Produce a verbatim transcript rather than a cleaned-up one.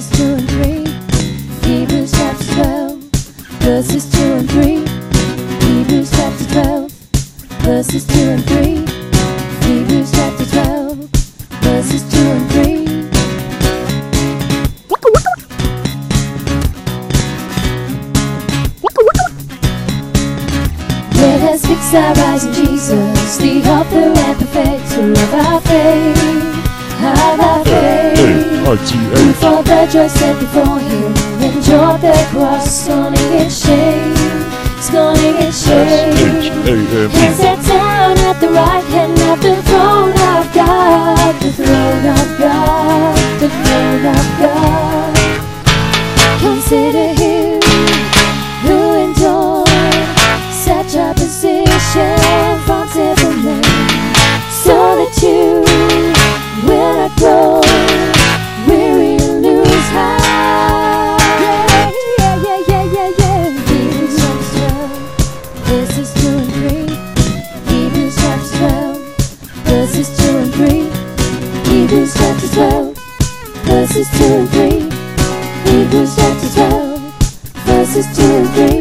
verses two and three. Hebrews chapter twelve, verses two and three. Hebrews chapter twelve, verses two and three. Hebrews chapter twelve, verses two and three. Let us fix our eyes on Jesus, the author and perfecter of our faith, of our faith. Who for the joy set before him endured the cross, scorning its shame, scorning its shame, and sat down at the right hand of the throne of God, the throne of God, the throne of God. Consider him who endured such opposition from sinful men, so that you will not grow weary and lose heart. Yeah, yeah, yeah, yeah, yeah, yeah. Hebrews chapter twelve, verses two and three. Hebrews chapter twelve, verses two and three. Hebrews chapter twelve, verses two and three. Hebrews chapter twelve, verses two and three.